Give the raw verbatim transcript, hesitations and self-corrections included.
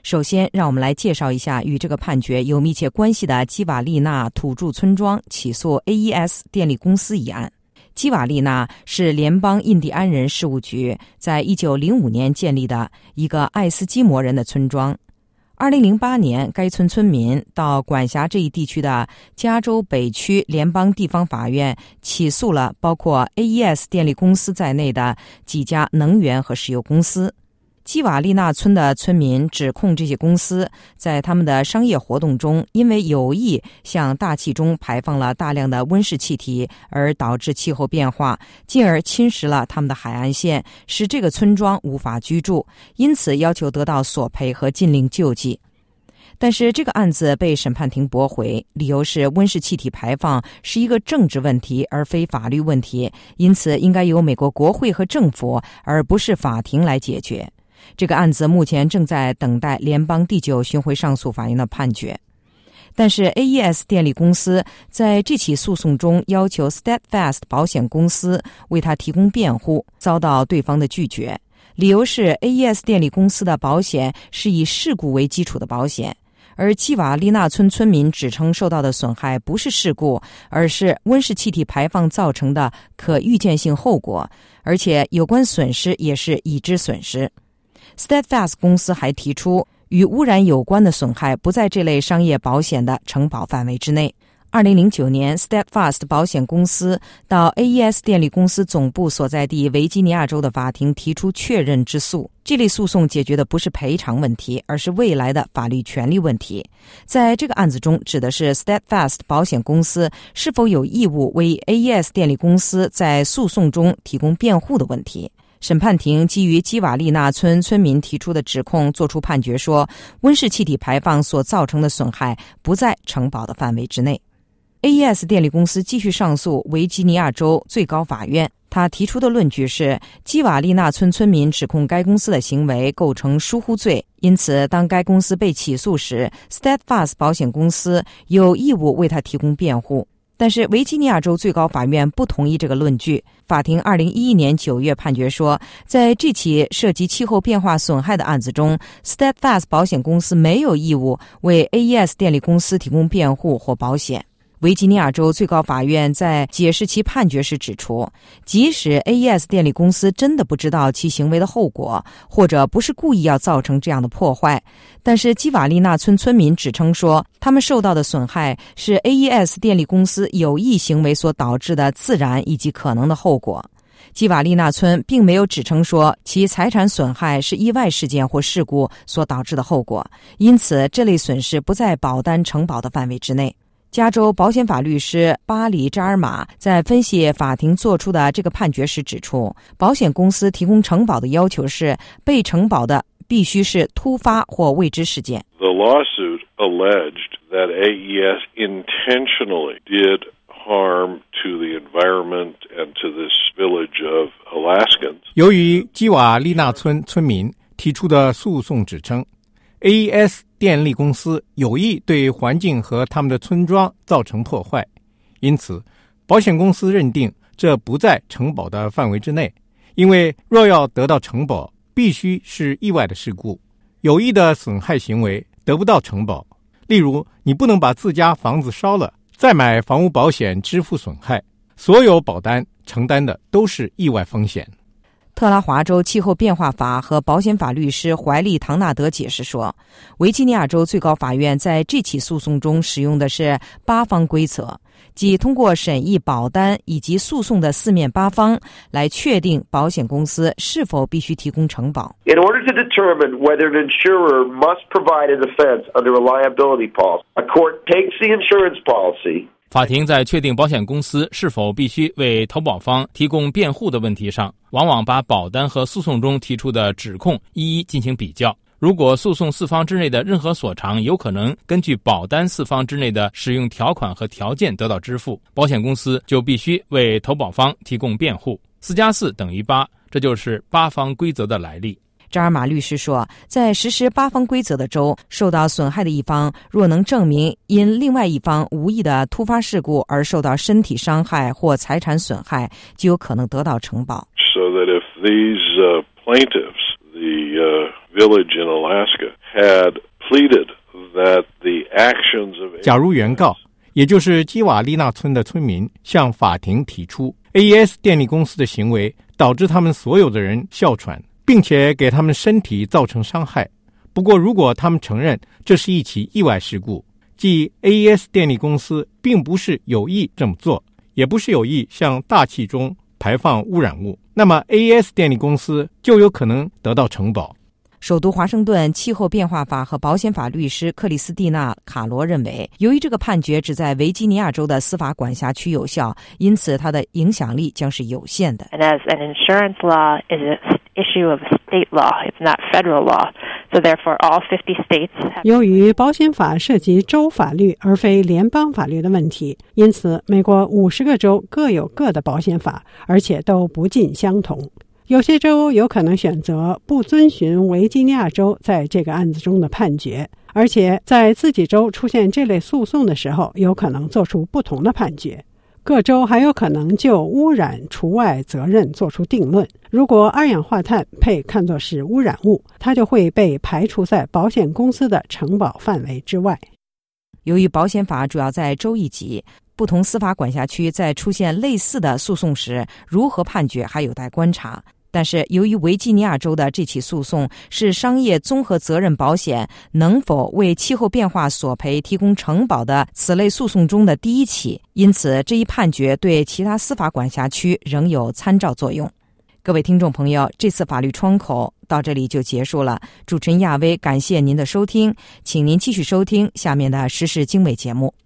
首先，让我们来介绍一下与这个判决有密切关系的基瓦利纳土著村庄起诉 A E S 电力公司一案。基瓦利纳是联邦印第安人事务局在一九零五年建立的一个爱斯基摩人的村庄。二零零八年，该村村民到管辖这一地区的加州北区联邦地方法院起诉了包括 A E S 电力公司在内的几家能源和石油公司。基瓦利纳村的村民指控这些公司在他们的商业活动中因为有意向大气中排放了大量的温室气体，而导致气候变化，进而侵蚀了他们的海岸线，使这个村庄无法居住，因此要求得到索赔和禁令救济。但是这个案子被审判庭驳回，理由是温室气体排放是一个政治问题而非法律问题，因此应该由美国国会和政府而不是法庭来解决。这个案子目前正在等待联邦第九巡回上诉法院的判决。但是 A E S 电力公司在这起诉讼中要求 Steadfast 保险公司为他提供辩护，遭到对方的拒绝。理由是 A E S 电力公司的保险是以事故为基础的保险，而基瓦利纳村村民指称受到的损害不是事故，而是温室气体排放造成的可预见性后果，而且有关损失也是已知损失。Steadfast 公司还提出，与污染有关的损害不在这类商业保险的承保范围之内。二零零九年 Steadfast 保险公司到 A E S 电力公司总部所在地维吉尼亚州的法庭提出确认之诉。这类诉讼解决的不是赔偿问题，而是未来的法律权利问题。在这个案子中，指的是 Steadfast 保险公司是否有义务为 A E S 电力公司在诉讼中提供辩护的问题。审判庭基于基瓦利纳村村民提出的指控作出判决说，温室气体排放所造成的损害不在承保的范围之内。A E S 电力公司继续上诉维吉尼亚州最高法院，他提出的论据是，基瓦利纳村村民指控该公司的行为构成疏忽罪，因此当该公司被起诉时， Steadfast 保险公司有义务为他提供辩护。但是维吉尼亚州最高法院不同意这个论据。法庭二零一一年九月判决说，在这起涉及气候变化损害的案子中， Steadfast 保险公司没有义务为 A E S 电力公司提供辩护或保险。维吉尼亚州最高法院在解释其判决时指出，即使 A E S 电力公司真的不知道其行为的后果，或者不是故意要造成这样的破坏，但是基瓦利纳村村民指称说，他们受到的损害是 A E S 电力公司有意行为所导致的自然以及可能的后果。基瓦利纳村并没有指称说其财产损害是意外事件或事故所导致的后果，因此这类损失不在保单承保的范围之内。加州保险法律师巴里扎尔马在分析法庭做出的这个判决时指出，保险公司提供承保的要求是被承保的必须是突发或未知事件。 The lawsuit alleged that A E S intentionally did harm to the environment and to this village of Alaskans. 由于基瓦利纳村村民提出的诉讼指称，A E S 电力公司有意对环境和他们的村庄造成破坏，因此保险公司认定这不在承保的范围之内，因为若要得到承保，必须是意外的事故，有意的损害行为得不到承保。例如，你不能把自家房子烧了，再买房屋保险支付损害，所有保单承担的都是意外风险。 特拉华州气候变化法和保险法律师怀利·唐纳德解释说，维吉尼亚州最高法院在这起诉讼中使用的是八方规则，即通过审议保单以及诉讼的四面八方来确定保险公司是否必须提供承保。 In order to determine whether an insurer must provide a defense under a liability policy, a court takes the insurance policy。 法庭在确定保险公司是否必须为投保方提供辩护的问题上，往往把保单和诉讼中提出的指控一一进行比较。如果诉讼四方之内的任何所偿有可能根据保单四方之内的使用条款和条件得到支付，保险公司就必须为投保方提供辩护。四加四等于八，这就是八方规则的来历。 扎尔马律师说，在实施八方规则的州，受到损害的一方若能证明因另外一方无意的突发事故而受到身体伤害或财产损害，就有可能得到承保。 So that if these uh, plaintiffs, the uh, village in Alaska had pleaded that the actions of 假如原告，也就是基瓦利纳村的村民向法庭提出 A E S 电力公司的行为导致他们所有的人哮喘，并且给他们身体造成伤害。不过如果他们承认这是一起意外事故，即 A E S 电力公司并不是有意这么做，也不是有意向大气中排放污染物，那么 A E S 电力公司就有可能得到承保。 首都华盛顿气候变化法和保险法律师克里斯蒂娜·卡罗认为，由于这个判决只在维吉尼亚州的司法管辖区有效，因此它的影响力将是有限的。 And as an insurance law is an issue of state law, it's not federal law. So therefore, all fifty states have... 由于保险法涉及州法律而非联邦法律的问题，因此美国五十个州各有各的保险法，而且都不尽相同。有些州有可能选择不遵循维吉尼亚州在这个案子中的判决，而且在自己州出现这类诉讼的时候，有可能做出不同的判决。各州还有可能就污染除外责任做出定论。如果二氧化碳被看作是污染物，它就会被排除在保险公司的承保范围之外。 由于保险法主要在州一级，不同司法管辖区在出现类似的诉讼时，如何判决还有待观察。但是由于维吉尼亚州的这起诉讼是商业综合责任保险能否为气候变化索赔提供承保的此类诉讼中的第一起，因此这一判决对其他司法管辖区仍有参照作用。各位听众朋友，这次法律窗口到这里就结束了。主持人亚薇感谢您的收听，请您继续收听下面的时事经纬节目。